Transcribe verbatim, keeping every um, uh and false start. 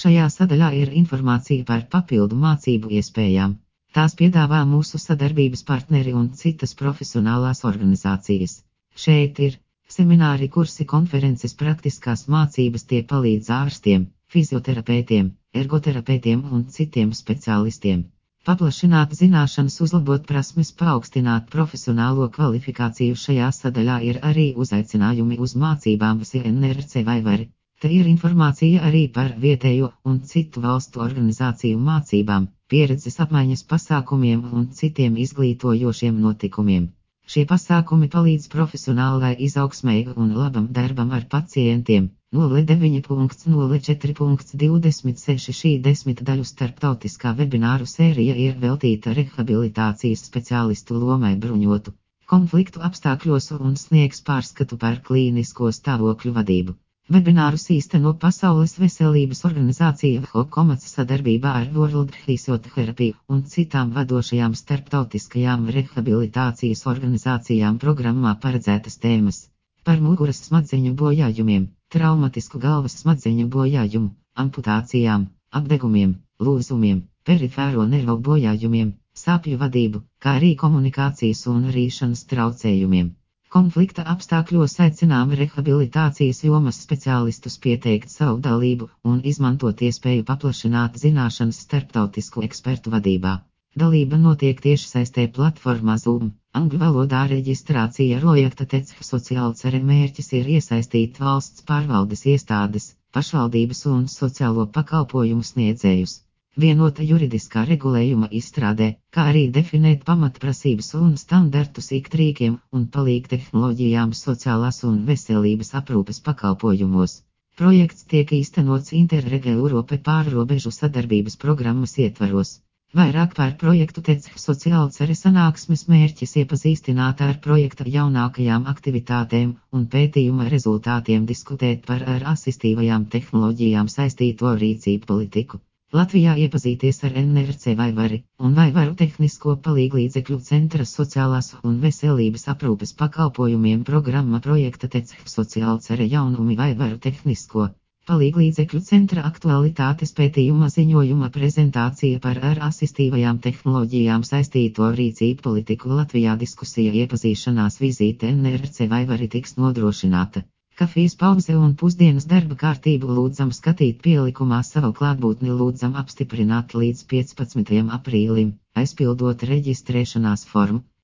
Šajā sadaļā ir informācija par papildu mācību iespējām. Tās piedāvā mūsu sadarbības partneri un citas profesionālās organizācijas. Šeit ir semināri, kursi, konferences, praktiskās mācības, tie palīdz ārstiem, fizioterapeitiem, ergoterapeitiem un citiem speciālistiem. Paplašināt zināšanas, uzlabot prasmes, paaugstināt profesionālo kvalifikāciju. Šajā sadaļā ir arī uzaicinājumi uz mācībām S N R C vai vari. Te ir informācija arī par vietējo un citu valstu organizāciju mācībām, pieredzes apmaiņas pasākumiem un citiem izglītojošiem notikumiem. Šie pasākumi palīdz profesionālai izaugsmei un labam darbam ar pacientiem. nulle deviņi nulle četri divdesmit seši Šī desmit daļu starptautiskā webināru sērija ir veltīta rehabilitācijas speciālistu lomai bruņotu konfliktu apstākļos un sniegs pārskatu par klīnisko stāvokļu vadību. Webinārus īsteno Pasaules veselības organizācija W H O komats sadarbībā ar World Physiotherapy un citām vadošajām starptautiskajām rehabilitācijas organizācijām. Programmā paredzētas tēmas par muguras smadzeņu bojājumiem, traumatisku galvas smadzeņu bojājumu, amputācijām, apdegumiem, lūzumiem, perifēro nervu bojājumiem, sāpju vadību, kā arī komunikācijas un rīšanas traucējumiem. Konflikta apstākļos aicinām rehabilitācijas jomas speciālistus pieteikt savu dalību un izmantot iespēju paplašināt zināšanas starptautisku ekspertu vadībā. Dalība notiek tiešsaistē platformā Zoom. Angļu valodā reģistrācija projekta T E C H sociālcere mērķis ir iesaistīt valsts pārvaldes iestādes, pašvaldības un sociālo pakalpojumu sniedzējus. Vienota juridiskā regulējuma izstrādē, kā arī definēt pamatprasības un standartus iktrīkiem un palīg tehnoloģijām sociālās un veselības aprūpes pakalpojumos. Projekts tiek īstenots Interreg Europe pārrobežu sadarbības programmas ietvaros. Vairāk par projektu T E C H sociālcere sanāksmes mērķis iepazīstināt ar projekta jaunākajām aktivitātēm un pētījuma rezultātiem, diskutēt par ar asistīvajām tehnoloģijām saistīto rīcību politiku. Latvijā iepazīties ar N R C vai vari un vai varu tehnisko palīglīdzekļu centra sociālās un veselības aprūpes pakalpojumiem. Programma projekta T E C H sociālcere jaunumi vai varu tehnisko palīglīdzekļu centra aktualitātes pētījuma ziņojuma prezentācija par ar asistīvajām tehnoloģijām saistīto rīcību politiku. Latvijā diskusija iepazīšanās vizīte N R C vai vari tiks nodrošināta. Kafijas pauze un pusdienas darba kārtību lūdzam skatīt pielikumā, savu klātbūtni lūdzam apstiprināt līdz piecpadsmitajam aprīlim, aizpildot reģistrēšanās formu.